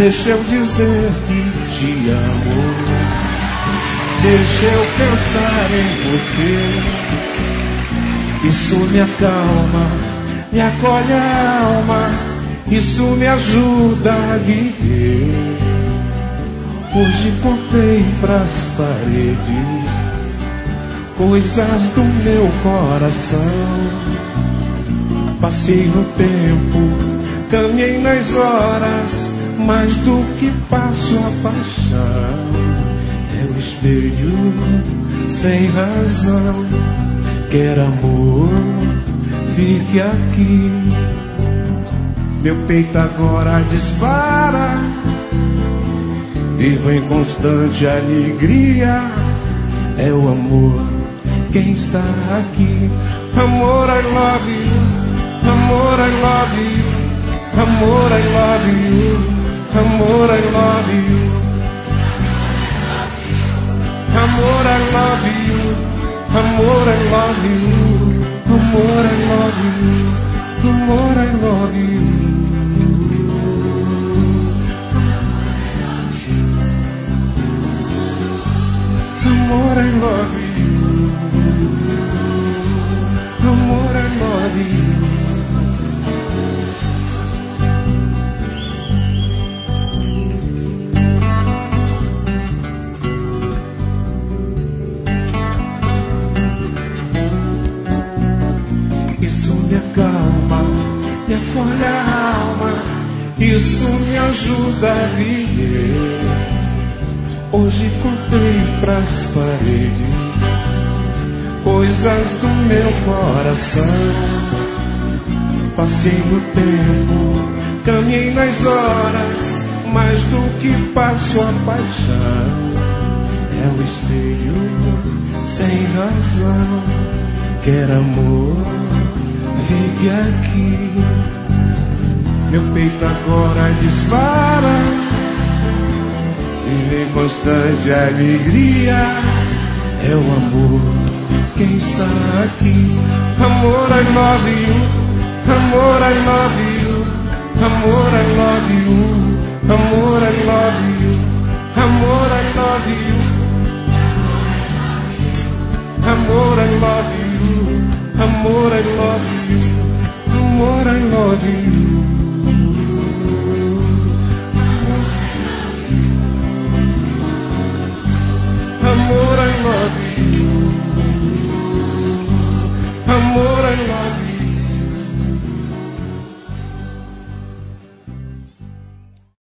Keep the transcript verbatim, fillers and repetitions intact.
Deixa eu dizer que te amo. Deixa eu pensar em você. Isso me acalma, me acolhe a alma. Isso me ajuda a viver. Hoje contei pras paredes coisas do meu coração. Passei no tempo, caminhei nas horas, mais do que passo a paixão. É o espelho sem razão, quer amor, fique aqui. Meu peito agora dispara, vivo em constante alegria. É o amor quem está aqui. Amor, I love you. Amor, I love you. Amor, I love you. Amor, I love you. Amor, I love you. Amor, I love you. Amor, I love you. Amor, I love you. Amor, I love you. Amor, I love you. Isso me acalma, me acolhe a alma. Isso me ajuda a viver. Hoje contei pras paredes coisas do meu coração. Passei no tempo, caminhei nas horas, mais do que passo a paixão. É o espelho sem razão, quer amor, fique aqui. Meu peito agora dispara, vive em constante alegria. É o amor quem está aqui. Amor, I love you. Amor, I love you. Amor, I love you. Amor, I love you. Amor, I love you. Amor, I love you. Amor, I love you. Amor, I love you.